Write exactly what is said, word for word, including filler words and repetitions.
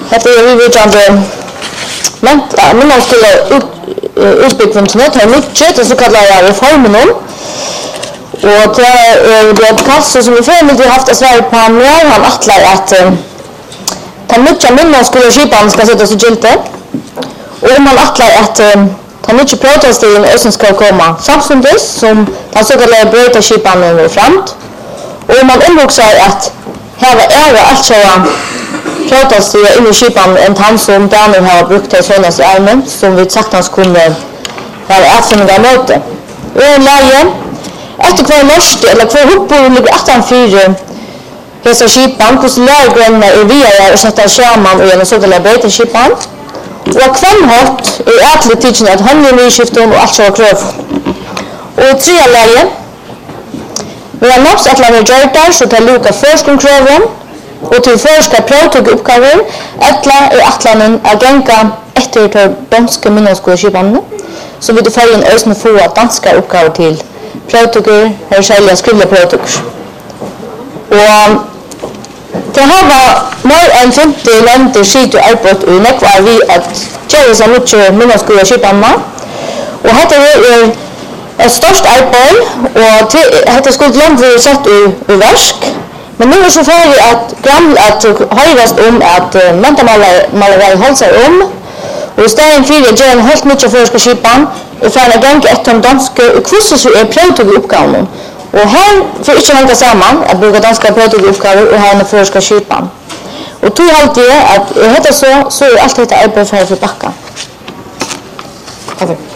Dette er vi vidtjande, men man skulle utbyggvinn til nåt, har mykje til så kallar reformen om. Og det er det kasse som vi før vi har haft av Sverige på mer, han atler at den mykje minna skulle skipan skal sitte så gylte. Og man atler at den mykje protestien også skal komme samfundes, som den så kallar brøyta skipan er fremt. Og man omvokser at her er det alt sånn protestien inn i skipan enn han som Daniel har brukt til sånnes i armen, som vi saktans kunne være avfunnet av måte. Og en leie, etter hver norsk, eller hver hoppbord ligger attan fire hese skipan, hvordan læregrønene er videre og setter skjermen og gjennom såkalle brøyteskipan. Og kvennhått er atlig tidsen at hånden er nyskiften og alt så krøv. Og tre leie, vi har nått at landet gjør der, så til luka førskonkrøven, og til førska prøvtøkkeoppgaver, etla er atlanen å genga etter til danske minneskole-skipanene, så vil du få en øsne få danske oppgaver til prøvtøkker, her særlig skrivlige prøvtøkker. Og det her var mer enn femti lander skit og arbeid og nekvar vi at gjøre seg mye minneskole-skipanene, og dette er et størst arbeid, og dette skulle langt bli satt i, i versk. Men nu er så ferdig at gammel at høyrast om at uh, mentemalere holdt seg om, og i stedet for å gjøre en helt mye førske skipan, og for en gang etter om danske, og hvordan så er prøvtøk i oppgaven. Og her får ikke henge sammen at bruke danske prøvtøk i oppgaver og ha en førske skipan. Og tog alltid at heter så, så er alt dette arbeid for å få bakka. Okay.